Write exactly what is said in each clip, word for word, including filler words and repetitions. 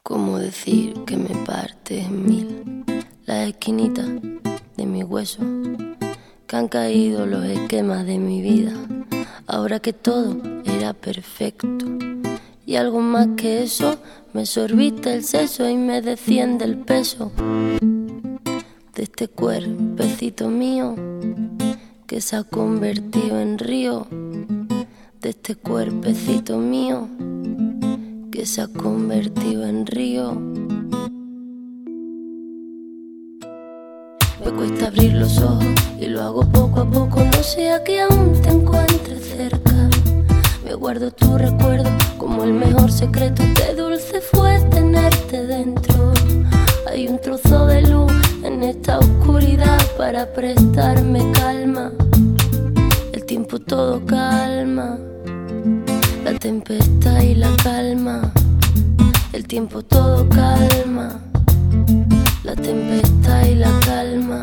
¿Cómo decir que me parte en mil las esquinitas de mi hueso? Que han caído los esquemas de mi vida, ahora que todo era perfecto. Y algo más que eso, me sorbiste el seso y me desciende el peso de este cuerpecito mío que se ha convertido en río, de este cuerpecito mío que se ha convertido en río. Me cuesta abrir los ojos y lo hago poco a poco, no sea que aún te encuentres cerca. Me guardo tu recuerdo como el mejor secreto, qué dulce fue tenerte dentro. Hay un trozo de luz en esta oscuridad para prestarme calma. El tiempo todo calma, la tempestad y la calma. El tiempo todo calma, la tempestad y la calma.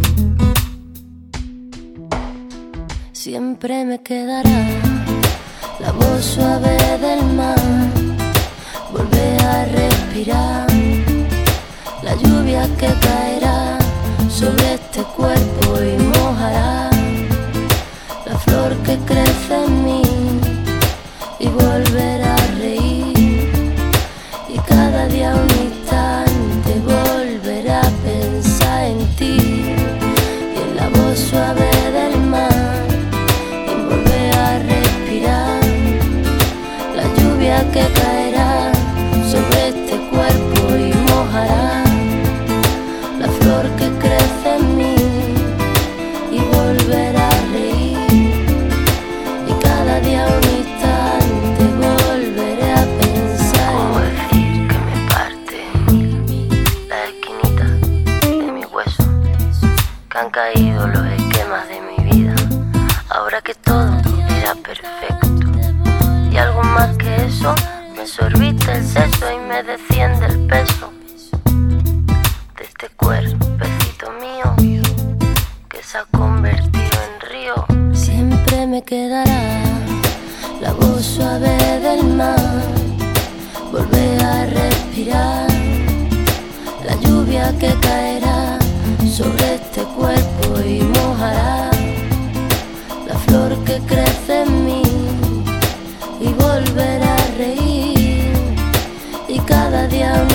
Siempre me quedará la voz suave del mar, volver a respirar la lluvia que caerá sobre este cuerpo y mojará la flor que crece en mí, y volver a reír, y cada día un instante volver a pensar en ti, y en la voz suave del mar, y volver a respirar la lluvia que caerá sobre este cuerpo y mojará la flor que crece en mí, y volver a reír, y cada día un instante volveré a pensar. ¿Cómo decir que me parte en mil la esquinita de mi hueso? Que han caído los esquemas de mi vida, ahora que todo era perfecto. Y algo más que eso, me sorbiste el seso y me desciende el peso de este cuerpecito mío que se ha convertido en río. Siempre me quedará la voz suave del mar, volver a respirar la lluvia que caerá sobre este cuerpo y mojará la flor que crece en mí, y volver a reír, y cada día